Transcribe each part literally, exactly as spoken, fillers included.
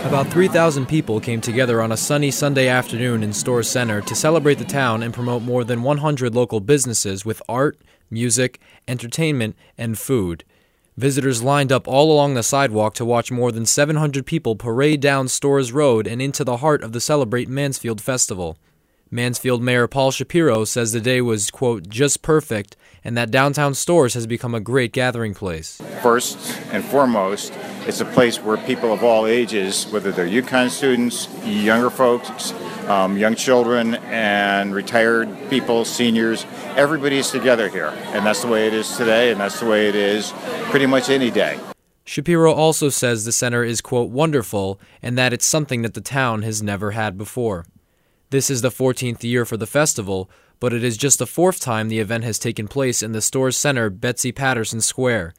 About three thousand people came together on a sunny Sunday afternoon in Storrs Center to celebrate the town and promote more than one hundred local businesses with art, music, entertainment, and food. Visitors lined up all along the sidewalk to watch more than seven hundred people parade down Storrs Road and into the heart of the Celebrate Mansfield Festival. Mansfield Mayor Paul Shapiro says the day was, quote, just perfect, and that downtown Storrs has become a great gathering place. First and foremost, it's a place where people of all ages, whether they're UConn students, younger folks, um, young children, and retired people, seniors, everybody's together here. And that's the way it is today, and that's the way it is pretty much any day. Shapiro also says the center is, quote, wonderful, and that it's something that the town has never had before. This is the fourteenth year for the festival, but it is just the fourth time the event has taken place in the Storrs Center Betsy Patterson Square.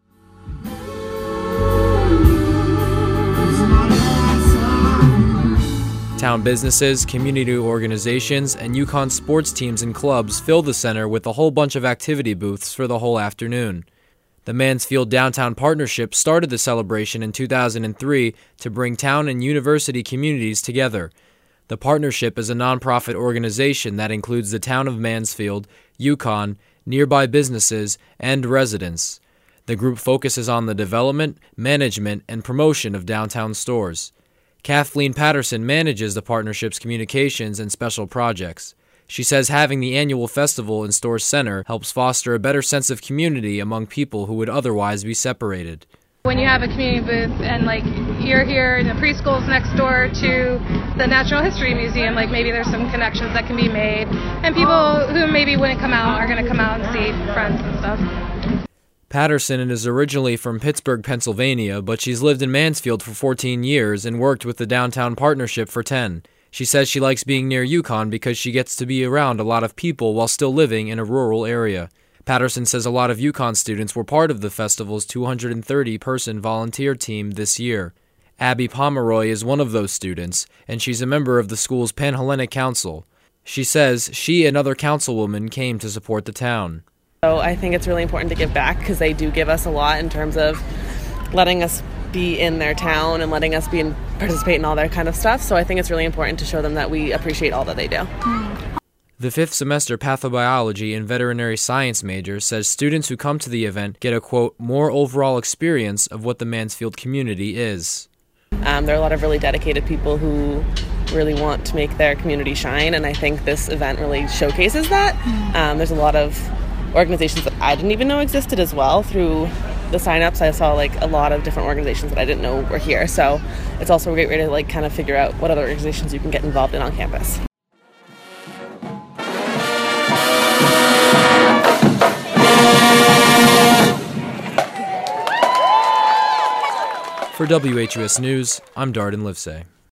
Town businesses, community organizations, and UConn sports teams and clubs fill the center with a whole bunch of activity booths for the whole afternoon. The Mansfield Downtown Partnership started the celebration in two thousand three to bring town and university communities together. The partnership is a nonprofit organization that includes the town of Mansfield, UConn, nearby businesses, and residents. The group focuses on the development, management, and promotion of downtown Storrs. Kathleen Patterson manages the partnership's communications and special projects. She says having the annual festival in Storrs Center helps foster a better sense of community among people who would otherwise be separated. When you have a community booth and like you're here and the preschool's next door to the Natural History Museum, like maybe there's some connections that can be made, and people who maybe wouldn't come out are going to come out and see friends and stuff. Patterson is originally from Pittsburgh, Pennsylvania, but she's lived in Mansfield for fourteen years and worked with the Downtown Partnership for ten. She says she likes being near UConn because she gets to be around a lot of people while still living in a rural area. Patterson says a lot of UConn students were part of the festival's two hundred thirty person volunteer team this year. Abby Pomeroy is one of those students, and she's a member of the school's Panhellenic Council. She says she and other councilwomen came to support the town. So I think it's really important to give back because they do give us a lot in terms of letting us be in their town and letting us be in, participate in all their kind of stuff. So I think it's really important to show them that we appreciate all that they do. The fifth semester pathobiology and veterinary science major says students who come to the event get a, quote, more overall experience of what the Mansfield community is. Um, there are a lot of really dedicated people who really want to make their community shine, and I think this event really showcases that. Um, there's a lot of organizations that I didn't even know existed as well. Through the sign-ups, I saw like a lot of different organizations that I didn't know were here. So it's also a great way to like kind of figure out what other organizations you can get involved in on campus. For W H U S News, I'm Darden Livesay.